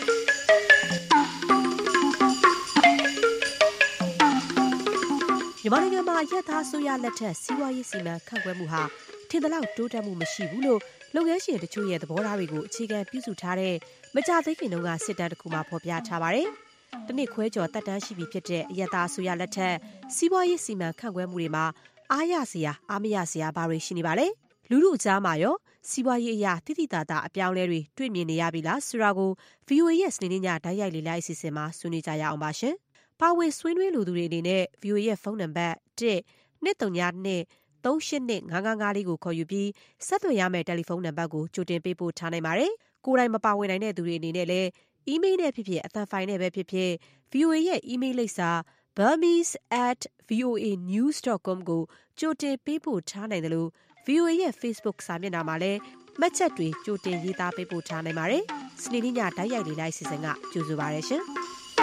မြန်မာနိုင်ငံမှာရက်သားဆိုရလက်ထက်စီးပွားရေးစီမံခန့်ခွဲမှုဟာထင်သလောက်တိုးတက်မှုမရှိဘူးလို့လုပ်ငန်းရှင်တချို့ရဲ့သဘောထားတွေကိုအခြေခံပြုစုထားတဲ့မကြသေးခင်တုန်းကစစ်တမ်းတစ်ခုမှာဖော်ပြထားပါတယ်။တနစ်ခွဲကျော်တက်တန်းရှိပြီဖြစ်တဲ့ရက်သားဆိုရလက်ထက်စီးပွားရေးစီမံခန့်ခွဲမှုတွေမှာအားရစရာအားမရစရာဘာတွေရှိနေပါလဲ။လူထုအကြားမှာရောစီးပွားရေးအရာတိတိတသာအပြောင်းလဲတွေတွေ့မြင်နေရပြီလားဆိုတာကို VOA ရဲ့စနေနေ့ညဓာတ်ရိုက်လေ့လာအစီအစဉ်မှာဆွေးနွေးကြရအောင်ပါရှင်။ပါဝင်ဆွေးနွေးလူသူတွေအနေနဲ့ VOA ရဲ့ဖုန်းနံပါတ် 1-232-382-555 လေးကိုခေါ်ယူပြီးဆက်သွယ်ရမယ့်တယ်လီဖုန်းနံပါတ်ကိုကြိုတင်ပေးပို့ထားနိုင်ပါတယ်။ကိုယ်တိုင်မပါဝင်နိုင်တဲ့သူတွေအနေနဲ့လည်းအီးမေးလ်နဲ့ဖြစ်ဖြစ်အသံဖိုင်နဲ့ပဲဖြစ်ဖြစ် VOA ရဲ့အီးမေးလ်လိပ်စာ burmese@voanews.com ကိုကြိုတင်ပေးပို့ထားနိုင်တယ်လို့ VOA ရဲ့ Facebook စာမျက်နှာမှာလည်းမှတ်ချက်တွေကြိုတင်ရေးသားပေးပို့ထားနိုင်ပါတယ်။စနေနေ့ညဓာတ်ရိုက်လေ့လာအစီအစဉ်ကကြိုဆိုပါရရှင်။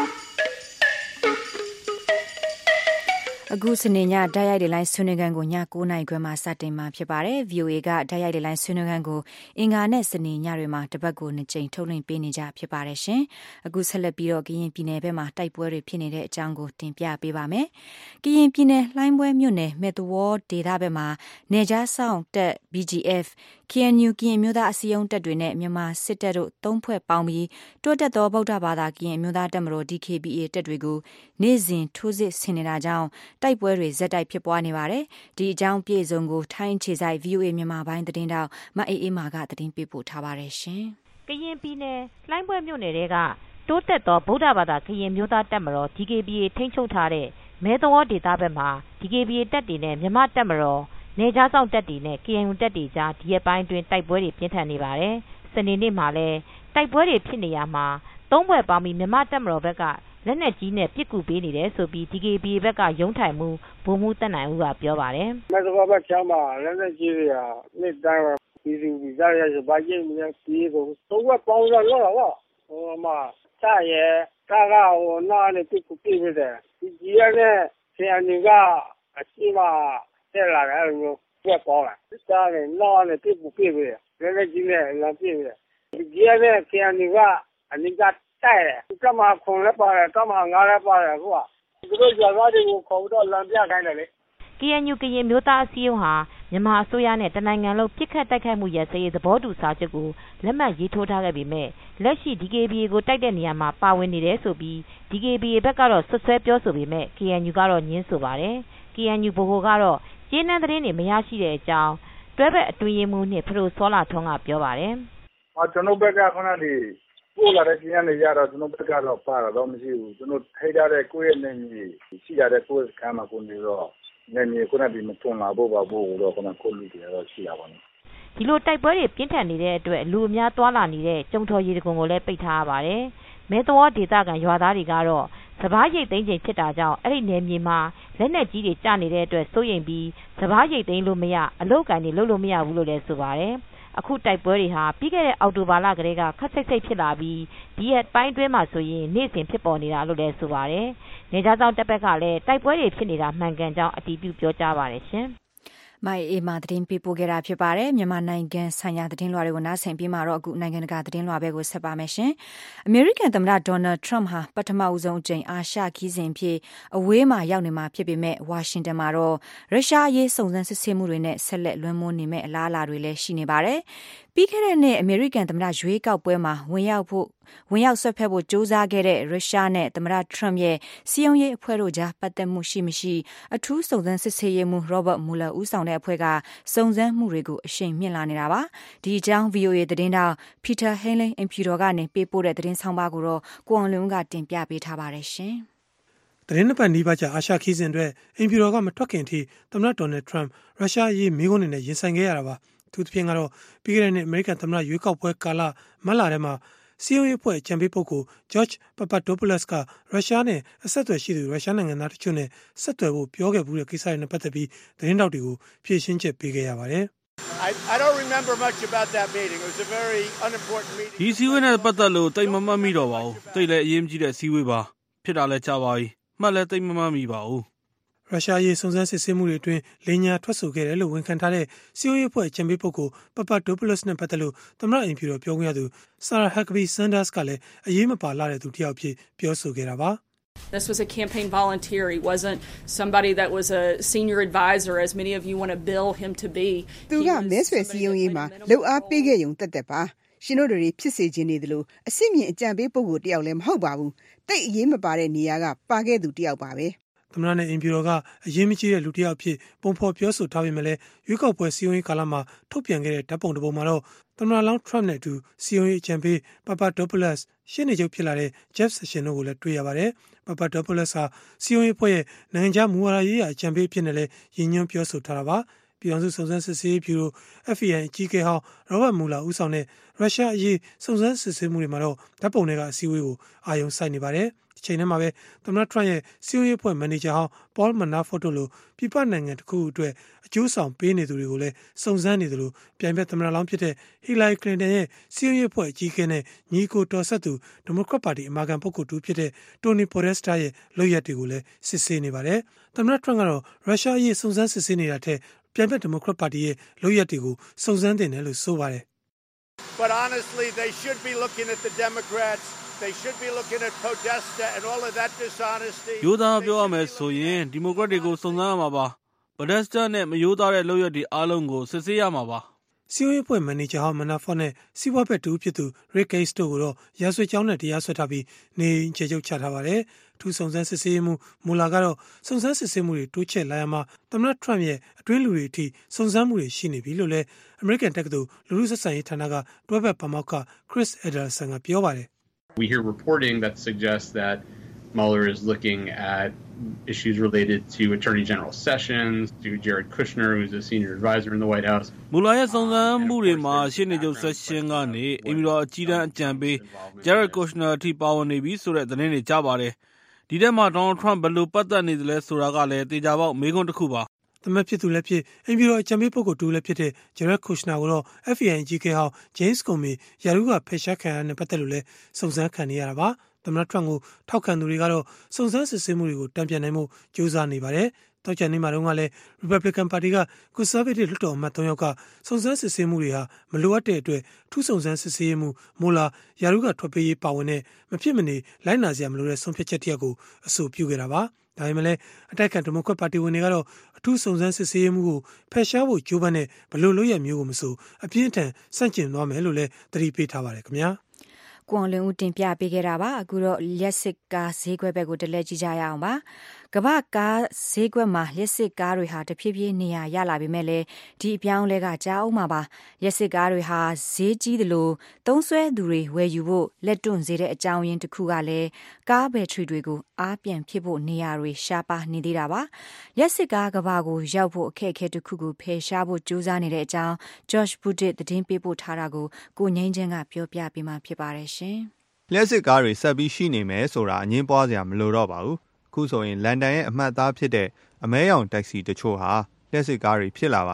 အခုစနေညဓာတ်ရိုက်တဲ့လိုင်းဆွေးနွေးခန်းကိုည9:00 နာရီခွဲမှာစတင်မှာဖြစ်ပါတယ်။ VOA ကဓာတ်ရိုက်တဲ့လိုင်းဆွေးနွေးခန်းကိုအင်္ဂါနဲ့စနေညတွေမှာတစ်ပတ်ကို2ကြိမ်ထုတ်လွှင့်ပေးနေကြဖြစ်ပါတယ်ရှင်။အခုဆက်လက်ပြီးတော့ကရင်ပြည်နယ်ဘက်မှာတိုက်ပွဲတွေဖြစ်နေတဲ့အကြောင်းကိုတင်ပြပေးပါမယ်။ကရင်ပြည်နယ်လှိုင်းပွဲမြို့နယ်မဲ့တဝေါ်ဒေသဘက်မှာနေကြားဆောင်တပ် BGF KNU ကရင်မျိုးသားအစည်းအရုံးတပ်တွေနဲ့မြန်မာစစ်တပ်တို့3ဖွဲ့ပေါင်းပြီးတိုးတက်သောဗုဒ္ဓဘာသာကရင်မျိုးသားတပ်မတော် DKBA တပ်တွေကိုနေ့စဉ်ထိုးစစ်ဆင်နေတာကြောင့်တိုက်ပွဲတွေဇက်တိုက်ဖြစ်ပွားနေပါတယ်။ဒီအကြောင်းပြည့်စုံကိုထိုင်းခြေဆိုင် VOA မြန်မာပိုင်းသတင်းတောက်မအေးအေးမာကသတင်းပေးပို့ထားပါတယ်ရှင်။ကရင်ပြည်နယ်လှိုင်းပွဲမြို့နယ်တွေကတိုးတက်သောဗုဒ္ဓဘာသာကရင်မျိုးသားတပ်မတော် DKBA ထိန်းချုပ်ထားတဲ့မဲသဝေါဒေသဘက်မှာ DKBA တပ်တွေနဲ့မြန်မာတပ်မတော်နေကြားဆောင်တပ်တွေနဲ့ KNU တပ်တွေကြားဒီရက်ပိုင်းတွင်တိုက်ပွဲတွေပြင်းထန်နေပါတယ်။စနေနေ့မှာလည်းတိုက်ပွဲတွေဖြစ်နေရမှာ3ဖွဲ့ပေါင်းပြီးမြန်မာတပ်မတော်ဘက်ကလက်နက်ကြီးနဲ့ပစ်ကူပေးနေတယ်ဆိုပြီး DKBA ဘက်ကရုံးထိုင်မှုဗိုလ်မှူးတက်နိုင်ဦးကပြောပါတယ်။မဲသဘောဘက်ချမ်းမှာလက်နက်ကြီးတွေကနေ့တိုင်းပြည်သူပြည်သားရဲ့ဘာကြီးမြန်စီးကို3ဖွဲ့ပေါင်းတော့လောက်တော့ဟိုမှာစရဲကားကဟိုနားနဲ့ပစ်ကူပေးတယ်ဒီကြီးရနဲ့ဆရာညီကအရှိမတက်လာတယ်အဲ့လိုမျိုးပြပေါင်းလာစားတယ်နားနဲ့ပစ်ကူပေးတယ်လက်နက်ကြီးနဲ့လမ်းပြည့်တယ်ဒီကြီးရနဲ့ဆရာညီကအနိကတိုက်တယ်ကမှခွန်လည်းပါတယ်ကမှငါလည်းပါတယ်ကွာသူတို့ကြာသားတွေကိုခေါ်တော့လမ်းပြခိုင်းတယ်လေ KNU ကရင်မျိုးသားအစည်းအရုံးဟာမြန်မာအစိုးရနဲ့တနိုင်ငံလုံးပြစ်ခတ်တိုက်ခိုက်မှုရစရေးသဘောတူစာချုပ်ကိုလက်မှတ်ရေးထိုးထားခဲ့ပေမဲ့လက်ရှိ DKBA ကိုတိုက်တဲ့နေရာမှာပါဝင်နေတယ်ဆိုပြီး DKBA ဘက်ကတော့ဆွဆွဲပြောဆိုပေမဲ့ KNU ကတော့ညင်းဆိုပါတယ်။ KNU ဗဟိုကတော့ကျေးနန်းသတင်းတွေမရရှိတဲ့အကြောင်းတွဲဘက်အတွင်းရေးမှူးနှင့်ဖရိုစောလာထွန်းကပြောပါတယ်။ကျွန်တော်ဘက်ကခဏလေးပို့လာတဲ့ကျင်းနေရတော့ကျွန်တော်ဘက်ကတော့ပါတော့မရှိဘူးကျွန်တော်ထိထားတဲ့ကိုယ့်ရဲ့နေမြေရှိရတဲ့ကိုယ့်စခန်းမှာကိုနေတော့နေမြေကိုယ်ကဒီမတွန်းလာဖို့ပါဖို့တော့ကိုလူတွေတော့ရှိရပါမယ်။ဒီလိုတိုက်ပွဲတွေပြင်းထန်နေတဲ့အတွက်လူအများသွားလာနေတဲ့ကျုံထော်ရေတကုံကိုလည်းပိတ်ထားရပါတယ်။မဲတော်ဒေသခံရွာသားတွေကတော့စပားရိတ်သိမ်းချိန်ဖြစ်တာကြောင့်အဲ့ဒီနယ်မြေမှာလက်နက်ကြီးတွေကျနေတဲ့အတွက်စိုးရိမ်ပြီးစပားရိတ်သိမ်းလို့မရအလုတ်ကန်တွေလုပ်လို့မရဘူးလို့လည်းဆိုပါတယ်။အခုတိုက်ပွဲတွေဟာပြီးခဲ့တဲ့အောက်တိုဘာလကတည်းကခက်ဆိတ်ဆိတ်ဖြစ်လာပြီးဒီရက်ပိုင်းအတွင်းမှာဆိုရင်နေ့စဉ်ဖြစ်ပေါ်နေတာလို့လည်းဆိုပါတယ်။နေကြားဆောင်တပ်ဘက်ကလည်းတိုက်ပွဲတွေဖြစ်နေတာမှန်ကန်ကြောင်းအတည်ပြုပြောကြားပါတယ်ရှင်။မိုင်အေမာသတင်းပေးပို့ခဲ့တာဖြစ်ပါတယ်မြန်မာနိုင်ငံဆိုင်ရာသတင်းလွှာတွေကိုနားဆင်ပြီးမှတော့အခုနိုင်ငံတကာသတင်းလွှာပဲကိုဆက်ပါမယ်ရှင်အမေရိကန်သမ္မတဒေါ်နယ်ထရမ့်ဟာပထမဦးဆုံးအကြိမ်အာရှခီးစဉ်ဖြစ်အဝေးမှာရောက်နေမှာဖြစ်ပေမဲ့ဝါရှင်တန်မှာတော့ရုရှားအရေးစုံစမ်းစစ်ဆေးမှုတွေနဲ့ဆက်လက်လွှမ်းမိုးနေမဲ့အလားအလာတွေလည်းရှိနေပါတယ်ပြီးခဲ့တဲ့နှစ်အမေရိကန်သမ္မတရွေးကောက်ပွဲမှာဝင်ရောက်ဆွတ်ဖက်ဖို့ကြိုးစားခဲ့တဲ့ရုရှားနဲ့သမ္မတထရမ့်ရဲ့စီယုံရေးအဖွဲ့တို့ကြားပတ်သက်မှုရှိမရှိအထူးစုံစမ်းစစ်ဆေးရေးမှူးရောဘတ်မူလာဦးဆောင်တဲ့အဖွဲ့ကစုံစမ်းမှုတွေကိုအရှိန်မြင့်လာနေတာပါဒီအကြောင်း VOA သတင်းတောက် Peter Henley အင်ဖြူတော်ကနေပေးပို့တဲ့သတင်းဆောင်ပါကိုတော့ကိုအောင်လွင်ကတင်ပြပေးထားပါတယ်ရှင်သတင်းနှစ်ပတ်နီးပါးကြာအာရှခီးစဉ်အတွက်အင်ဖြူတော်ကမထွက်ခင်ထိသမ္မတဒေါ်နယ်ထရမ့်ရုရှားအရေးမိကုန်းနဲ့ရင်ဆိုင်ခဲ့ရတာပါသူသဖြင့်ကတော့ပြီးခဲ့တဲ့နှစ်အမေရိကန်သမ္မတရွေးကောက်ပွဲကာလမတ်လထဲမှာစီယုံရေးအဖွဲ့အကြံပေးပုဂ္ဂိုလ် George Papadopoulos ကရုရှားနဲ့အဆက်အသွယ်ရှိသူရုရှားနိုင်ငံသားတချို့နဲ့ဆက်သွယ်ဖို့ပြောခဲ့မှုတဲ့ကိစ္စတွေနဲ့ပတ်သက်ပြီးသတင်းတောက်တွေကိုဖြေရှင်းချက်ပေးခဲ့ရပါတယ် I don't remember much about that meeting. It was a very unimportant meeting. ဒီစည်းဝေးနဲ့ပတ်သက်လို့တိတ်မမှတ်မိတော့ပါဘူး။တိတ်လည်းအရေးကြီးတဲ့စည်းဝေးပါ။ဖြစ်တာလည်းကြာပါပြီ။မှတ်လည်းတိတ်မမှတ်မိပါဘူး။ရုရှားရေးစုံစမ်းစစ်ဆေးမှုတွေအတွင်းလိန်ညာထွက်ဆိုခဲ့တယ်လို့ဝန်ခံထားတဲ့စီယုံရေးအဖွဲ့အကြံပေးပုဂ္ဂိုလ် Papadopoulos နဲ့ပတ်သက်လို့သမ္မတအင်ဖြူတော်ပြောခွင့်ရသူ Sarah Huckabee Sanders ကလည်းအရေးမပါလာတဲ့သူတစ်ယောက်ဖြစ်ပြောဆိုခဲ့တာပါ This was a campaign volunteer. He wasn't somebody that was a senior advisor, as many of you want to bill him to be. သူကမဲဆွယ်စည်းရုံးရေးမှာလှုပ်အားပေးခဲ့ရုံတက်တက်ပါရှင်တို့တွေဖြစ်စေခြင်းနေတယ်လို့အစစ်မြင့်အကြံပေးပုဂ္ဂိုလ်တယောက်လည်းမဟုတ်ပါဘူးတိတ်အရေးမပါတဲ့နေရာကပါခဲ့သူတယောက်ပါပဲသမ္မတနဲ့အင်ဖြူတော်ကအရေးမကြီးတဲ့လူတစ်ယောက်ဖြစ်ပုံဖော်ပြောဆိုထားပေမဲ့လည်းရွေးကောက်ပွဲစည်းရုံးရေးကာလမှာထုတ်ပြန်ခဲ့တဲ့ဓာတ်ပုံတစ်ပုံမှာတော့သမ္မတလောင်းထရမ့်နဲ့အတူစည်းရုံးရေးအကြံပေး Papadopoulos ရှင်းနေချုပ်ဖြစ်လာတဲ့ Jeff Sessions တို့ကိုလည်းတွေ့ရပါတယ်။ Papadopoulos ဟာစည်းရုံးရေးအဖွဲ့ရဲ့နိုင်ငံခြားမူဝါဒရေးရာအကြံပေးဖြစ်နေလဲရည်ညွှန်းပြောဆိုထားတာပါ။ပြည်အောင်စုစုံစမ်းစစ်ဆေးရေးဗျူရို FBI အကြီးအကဲဟောင်းရောဘတ်မူလာဦးဆောင်တဲ့ရုရှားအရေးစုံစမ်းစစ်ဆေးမှုတွေမှာတော့ဓာတ်ပုံတွေကအစည်းအဝေးကိုအာရုံစိုက်နေပါတယ်။ဒီချိန်ထဲမှာပဲသမ္မတထရမ့်ရဲ့စီယုံရေးအဖွဲ့မန်နေဂျာဟောင်း Paul Manafort တို့လိုပြည်ပနိုင်ငံတစ်ခုအတွက်အကျိုးဆောင်ပေးနေသူတွေကိုလည်းစုံစမ်းနေတယ်လို့ပြိုင်ဘက်သမ္မတလောင်းဖြစ်တဲ့ Hillary Clinton ရဲ့စီယုံရေးအဖွဲ့အကြီးအကဲနဲ့ညီကိုတော်ဆက်သူဒီမိုကရက်ပါတီအမာခံပုဂ္ဂိုလ်တူဖြစ်တဲ့ Tony Podesta ရဲ့လုပ်ရက်တွေကိုလည်းစစ်ဆေးနေပါတယ်။သမ္မတထရမ့်ကတော့ရုရှားအရေးစုံစမ်းစစ်ဆေးနေတာထက်ပြိုင်ဘက်ဒီမိုကရက်ပါတီရဲ့လုပ်ရက်တွေကိုစုံစမ်းတင်တယ်လို့ဆိုပါတယ်။ But honestly, they should be looking at the Democrats. They should be looking at Podesta and all of that dishonesty. ရိုးသားပြောရမယ်ဆိုရင်ဒီမိုကရက်တွေကိုစုံစမ်းရမှာပါ။ Podesta နဲ့မရိုးသားတဲ့လုပ်ရက်တွေအားလုံးကိုစစ်ဆေးရမှာပါ။စီယုံရေးအဖွဲ့မန်နေဂျာဟောင်း Manafort နဲ့စီးပွားဘက်တူဖြစ်သူ Rick Gates တို့ကိုတော့ရာဇဝတ်ကြောင်းနဲ့တရားစွဲထားပြီးနေကြေချုပ်ချထားပါတယ်။ထူးစုံစမ်းစစ်ဆေးမှုမူလာကတော့စုံစမ်းစစ်ဆေးမှုတွေတိုးချဲ့လာရမှာသမ္မတထရမ့်ရဲ့အတွင်းလူတွေအထိစုံစမ်းမှုတွေရှိနေပြီလို့လည်း American တက္ကသိုလ်လူထုဆက်ဆံရေးဌာနကတွဲဘက်ပါမောက္ခ Chris Ederson ကပြောပါတယ်။ We hear reporting that suggests that Mueller is looking at issues related to Attorney General Sessions, to Jared Kushner, who's a senior advisor in the White House. မူလာရဲ့စုံစမ်းမှုတွေမှာရှင်းနေချုပ် Sessions ကနေအင်မီတော်အကြီးတန်းအကြံပေး Jared Kushner အထိပါဝင်နေပြီဆိုတဲ့သတင်းတွေကြားပါတယ်။ဒီထဲမှာ Donald Trump ဘယ်လိုပတ်သက်နေသလဲဆိုတာကလည်းတေချာပေါက်မေးခွန်းတစ်ခုပါ။သမဖြစ်သူလည်းဖြစ်အင်ဖြူတော်အကြံပေးပုဂ္ဂိုလ်တူလည်းဖြစ်တဲ့ Jared Kushner ကိုတော့ FBI အကြီးအကဲဟောင်း James Comey ရာထူးကဖယ်ရှားခံရတဲ့ပတ်သက်လို့လည်းစုံစမ်းခံနေရတာပါ။သမ္မတထရမ့်ကိုထောက်ခံသူတွေကတော့စုံစမ်းစစ်ဆေးမှုတွေကိုတံပြန်နိုင်မှုကြိုးစားနေပါတယ်။တောက်ချန်နေမှာတုန်းကလည်း Republican ပါတီက Conservative လွှတ်တော်အမတ်3ယောက်ကစုံစမ်းစစ်ဆေးမှုတွေဟာမလိုအပ်တဲ့အတွက်ထူးစုံစမ်းစစ်ဆေးမှုမိုလာရာထူးကထွက်ပေးရေးပါဝင်တဲ့မဖြစ်မနေလိုက်နာစရာမလိုတဲ့ဆုံးဖြတ်ချက်တစ်ရပ်ကိုအဆိုပြုခဲ့တာပါ။ဒါပေမဲ့လည်းအတိုက်ခံဒီမိုကရက်ပါတီဝင်တွေကတော့အထူးစုံစမ်းစစ်ဆေးမှုကိုဖယ်ရှားဖို့ကြိုးပမ်းတဲ့ဘလို့လို့ရမျိုးကိုမဆိုအပြင်းထန်ဆန့်ကျင်သွားမယ်လို့လည်းသတိပေးထားပါတယ်ခင်ဗျာ။ကွန်လွင်ဦးတင်ပြပေးခဲ့တာပါအခုတော့လျှက်စစ်ကားဈေးကွက်ဘက်ကိုတလဲကြည့်ကြရအောင်ပါကမ္ဘာကားဈေးကွက်မှာလျှက်စစ်ကားတွေဟာတဖြည်းဖြည်းနေရာရလာပေမဲ့လည်းဒီအပြောင်းလဲကကြားအောင်မှာပါလျှက်စစ်ကားတွေဟာဈေးကြီးသလိုသုံးစွဲသူတွေဝယ်ယူဖို့လက်တွန့်စေတဲ့အကြောင်းရင်းတစ်ခုကလည်းကားဘက်ထရီတွေကိုအားပြန်ဖြစ်ဖို့နေရာတွေရှားပါနေသေးတာပါလျှက်စစ်ကားကမ္ဘာကိုရောက်ဖို့အခက်အခဲတစ်ခုကိုဖယ်ရှားဖို့ကြိုးစားနေတဲ့အကြောင်း George Butit သတင်းပေးပို့ထားတာကိုကိုငိမ့်ချင်းကပြောပြပေးမှာဖြစ်ပါတယ်ရှင်လျှက်စစ်ကားတွေဆက်ပြီးရှိနေမယ်ဆိုတာအငင်းပွားစရာမလိုတော့ပါဘူးခုဆိုရင်လန်ဒန်ရဲ့အမှတ်အသားဖြစ်တဲ့အမဲရောင်တက္ကစီတချို့ဟာလျှက်စစ်ကားတွေဖြစ်လာပါပြီ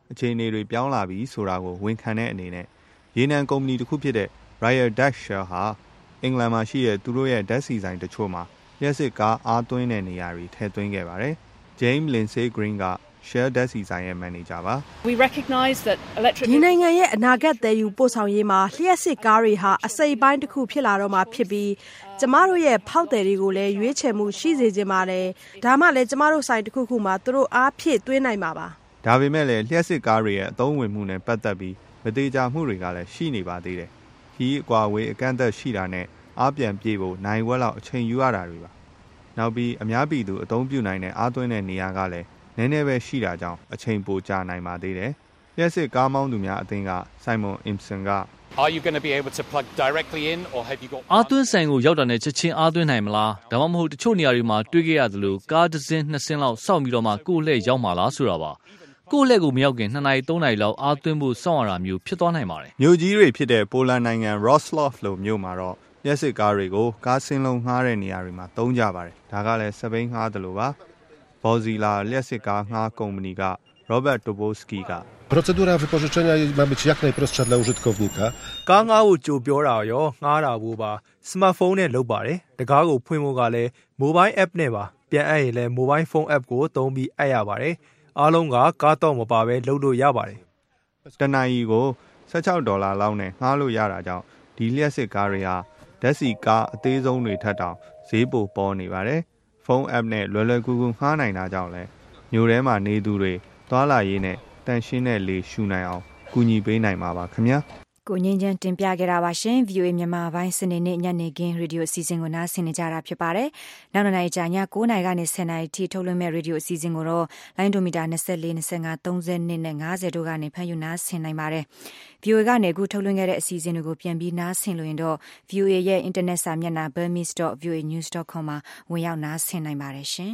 အခြေအနေတွေပြောင်းလာပြီဆိုတာကိုဝန်ခံတဲ့အနေနဲ့ရေနံကုမ္ပဏီတစ်ခုဖြစ်တဲ့ Royal Dutch Shell ဟာအင်္ဂလန်မှာရှိတဲ့သူတို့ရဲ့ဓာတ်ဆီဆိုင်တချို့မှာလျှပ်စစ်ကားအားသွင်းတဲ့နေရာတွေထည့်သွင်းခဲ့ပါတယ်။ James Lindsay Green က Shell ဓာတ်ဆီဆိုင်ရဲ့မန်နေဂျာပါ။ We recognize that electric ဒီနိုင်ငံရဲ့အနာဂတ်သယ်ယူပို့ဆောင်ရေးမှာလျှပ်စစ်ကားတွေဟာအစိပ်ပိုင်းတစ်ခုဖြစ်လာတော့မှာဖြစ်ပြီးကျမတို့ရဲ့ဖောက်သည်တွေကိုလည်းရွေးချယ်မှုရှိစေချင်ပါတယ်။ဒါမှလည်းကျမတို့ဆိုင်တစ်ခုခုမှာသူတို့အားဖြည့်သွင်းနိုင်မှာပါ။ဒါပေမဲ့လည်းလျှက်စစ်ကားတွေရဲ့အသုံးဝင်မှုနဲ့ပတ်သက်ပြီးမတိကျမှုတွေကလည်းရှိနေပါသေးတယ်။ခီးအကွာဝေးအကန့်အသတ်ရှိတာနဲ့အားပြန်ပြေးဖို့နိုင်ဝက်လောက်အချိန်ယူရတာတွေပါ။နောက်ပြီးအများပြည်သူအသုံးပြုနိုင်တဲ့အားသွင်းတဲ့နေရာကလည်းနည်းနည်းပဲရှိတာကြောင့်အချိန်ပိုကြာနိုင်ပါသေးတယ်။လျှက်စစ်ကားမောင်းသူများအသင်းက Simon Imson က Are you going to be able to plug directly in or have you got အားသွင်းဆိုင်ကိုရောက်တာနဲ့ချက်ချင်းအားသွင်းနိုင်မလားဒါမှမဟုတ်တချို့နေရာတွေမှာတွေးခဲ့ရသလိုကားတစ်စင်းနှစ်စင်းလောက်စောင့်ပြီးတော့မှကိုယ့်လှည့်ရောက်မှာလားဆိုတာပါကိုယ့်လှည့်ကိုမရောက်ခင်2နာရီ3နာရီလောက်အားသွင်းဖို့စောင့်ရတာမျိုးဖြစ်သွားနိုင်ပါတယ်မြို့ကြီးတွေဖြစ်တဲ့ပိုလန်နိုင်ငံ Wrocław လိုမြို့မှာတော့လျှက်စစ်ကားတွေကိုကားစင်းလုံးငှားတဲ့နေရာတွေမှာသုံးကြပါတယ်ဒါကလည်းစပိန်ငှားတယ်လို့ပါဘော်ဇီလာလျှက်စစ်ကားငှားကုမ္ပဏီက Robert Tobolski က Procedura wypożyczenia ma być jak najprostsza dla użytkownika. ကားငှားဖို့ကြိုပြောတာရောငှားတာဖို့ပါစမတ်ဖုန်းနဲ့လုပ်ပါတယ်တကားကိုဖွင့်ဖို့ကလည်း mobile app နဲ့ပါပြန်အပ်ရင်လည်း mobile phone app ကိုသုံးပြီးအပ်ရပါတယ်အားလုံးကကားတော့မပါပဲလုပ်လို့ရပါတယ်တနအီကို$16လောက်နဲ့ငှားလို့ရတာကြောင့်ဒီလျှက်စစ်ကားတွေဟာဓာတ်ဆီကားအသေးဆုံးတွေထက်တောင်ဈေးပိုပေါ်နေပါတယ်ဖုန်း app နဲ့လွယ်လွယ်ကူကူငှားနိုင်တာကြောင့်လည်းမြို့ထဲမှာနေသူတွေသွားလာရေးနဲ့တန်ရှင်းတဲ့လေရှူနိုင်အောင်ကူညီပေးနိုင်မှာပါခင်ဗျာကိုငင်းချမ်းတင်ပြခဲ့တာပါရှင် VOA မြန်မာပိုင်းစနေနေ့ညနေခင်းရေဒီယိုအစီအစဉ်ကိုနားဆင်နေကြတာဖြစ်ပါတယ်နောက်နေ့ကြာည9:00နာရီကနေ10:00နာရီထိထုတ်လွှင့်မဲ့ရေဒီယိုအစီအစဉ်ကိုတော့လိုင်းဒိုမီတာ24 25 30နဲ့50တို့ကနေဖမ်းယူနားဆင်နိုင်ပါတယ် VOA ကနေအခုထုတ်လွှင့်ခဲ့တဲ့အစီအစဉ်တွေကိုပြန်ပြီးနားဆင်လို့ရင်တော့ VOA ရဲ့ internet စာမျက်နှာ burmese.voanews.com မှာဝင်ရောက်နားဆင်နိုင်ပါတယ်ရှင်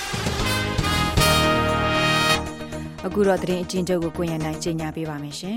အခုတော့သတင်းအကျဉ်းချုပ်ကိုကိုရန်နိုင်ကြေညာပေးပါမယ်ရှင်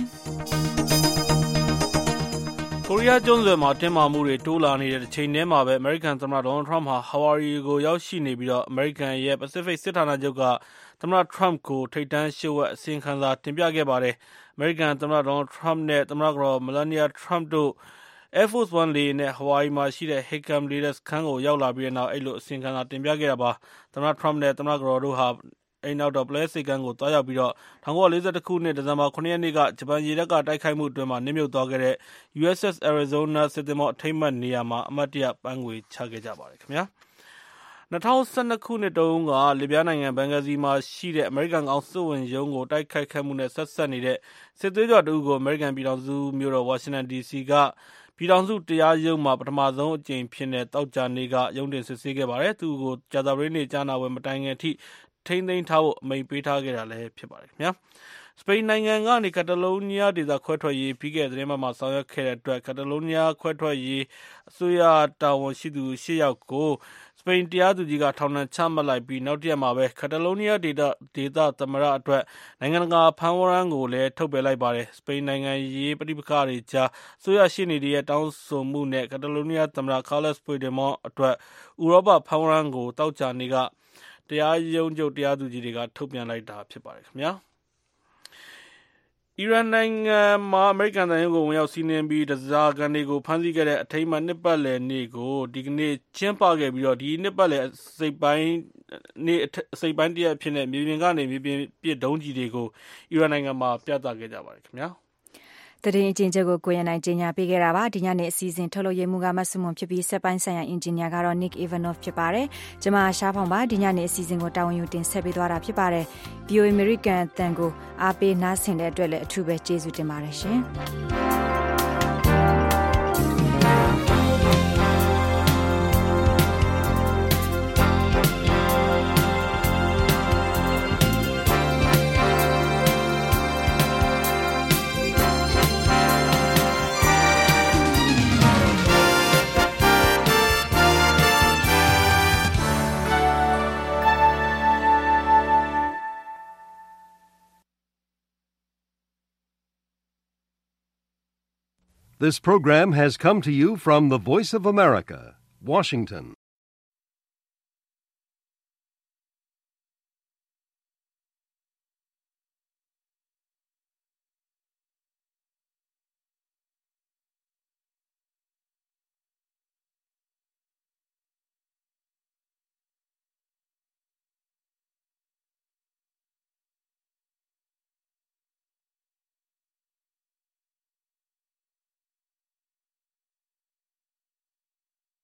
ကိုရီးယားကျွန်းဆွယ်မှာတင်းမာမှုတွေတိုးလာနေတဲ့တစ်ချိန်တည်းမှာပဲ American သမ္မတ Donald Trump ဟာ Hawaii ကိုရောက်ရှိနေပြီးတော့ American ရဲ့ Pacific စစ်ဌာနချုပ်ကသမ္မတ Trump ကိုထိပ်တန်းလျှို့ဝှက်အစီရင်ခံစာတင်ပြခဲ့ပါတယ်။ American သမ္မတ Donald Trump နဲ့သမ္မတကတော် Melania Trump တို့ Air Force One လေယာဉ်နဲ့ Hawaii မှာရှိတဲ့ Hickam လေတပ်စခန်းကိုရောက်လာပြီးတဲ့နောက်အဲ့လိုအစီရင်ခံစာတင်ပြခဲ့တာပါ။သမ္မတ Trump နဲ့သမ္မတကတော်တို့ဟာအဲ့နောက်တော့ပလဲစိတ်ကန်းကိုတွားရောက်ပြီးတော့1941ခုနှစ်ဒီဇင်ဘာ9ရက်နေ့ကဂျပန်ရေတပ်ကတိုက်ခိုက်မှုအတွင်းမှာနစ်မြုပ်သွားခဲ့တဲ့ USS Arizona စစ်သင်္ဘောအထိမ်းအမှတ်နေရာမှာအမတ်တရပန်းငွေချခဲ့ကြပါတယ်ခင်ဗျာ2012ခုနှစ်တုန်းကလစ်ဗျားနိုင်ငံဘန်ဂါဇီမှာရှိတဲ့အမေရိကန်ကောင်စစ်ဝန်ရုံးကိုတိုက်ခိုက်ခဲ့မှုနဲ့ဆက်စပ်နေတဲ့စစ်သွေးကြွတအုပ်ကိုအမေရိကန်ပြည်ထောင်စုမြို့တော်ဝါရှင်တန် DC ကပြည်ထောင်စုတရားရုံးမှာပထမဆုံးအကြိမ်ဖြစ်တဲ့တောက်ကြနေ့ကရုံးတင်စစ်ဆေးခဲ့ပါတယ်သူကိုကြာသပတေးနေ့ကြားနာပွဲမတိုင်ခင်အထိထိန်းသိမ်းထားဖို့အမိန့်ပေးထားခဲ့တာလည်းဖြစ်ပါတယ်ခင်ဗျာစပိန်နိုင်ငံကနေကက်တလိုးနီးယားဒေသခွဲထွက်ရေးပြီးခဲ့တဲ့သတင်းမှာဆောင်ရွက်ခဲ့တဲ့အတွက်ကက်တလိုးနီးယားခွဲထွက်ရေးအစိုးရတာဝန်ရှိသူ10ယောက်ကိုစပိန်တရားသူကြီးကထောင်ဒဏ်ချမှတ်လိုက်ပြီးနောက်တရက်မှာပဲကက်တလိုးနီးယားဒေသသမ္မတအတွက်နိုင်ငံတကာဖမ်းဝရမ်းကိုလည်းထုတ်ပယ်လိုက်ပါတယ်စပိန်နိုင်ငံရေးပဋိပက္ခတွေကြားအစိုးရရှေ့နေတွေရဲ့တောင်းဆိုမှုနဲ့ကက်တလိုးနီးယားသမ္မတ Carles Puigdemont အတွက်ဥရောပဖမ်းဝရမ်းကိုတောက်ကြနေကတရားရုံးချုပ်တရားသူကြီးတွေကထုတ်ပြန်လိုက်တာဖြစ်ပါတယ်ခင်ဗျာအီရန်နိုင်ငံမှာအမေရိကန်နိုင်ငံကိုဝင်ရောက်စီးနင်းပြီးတစားကန်တွေကိုဖမ်းဆီးခဲ့တဲ့အထိမ်းအမှတ်နှစ်ပတ်လည်နေ့ကိုဒီကနေ့ကျင်းပခဲ့ပြီးတော့ဒီနှစ်ပတ်လည်အစိပ်ပိုင်းတရက်ဖြစ်တဲ့မြေပြင်ကနေမြေပြင်ပစ်ဒုံးကြီးတွေကိုအီရန်နိုင်ငံမှာပြသခဲ့ကြပါတယ်ခင်ဗျာသတင်းအကျဉ်းချုပ်ကိုကိုရန်နိုင်ကြေညာပေးခဲ့တာပါဒီညနေအစီအစဉ်ထုတ်လုပ်ရေးမှုကမဆုမွန်ဖြစ်ပြီးစက်ပိုင်းဆိုင်ရာအင်ဂျင်နီယာကတော့ Nick Ivanov ဖြစ်ပါတယ်ကျွန်မရှားဖောင်ပါဒီညနေအစီအစဉ်ကိုတာဝန်ယူတင်ဆက်ပေးသွားတာဖြစ်ပါတယ် VOA American အသံကိုအားပေးနားဆင်တဲ့အတွက်လည်းအထူးပဲကျေးဇူးတင်ပါတယ်ရှင် This program has come to you from the Voice of America, Washington.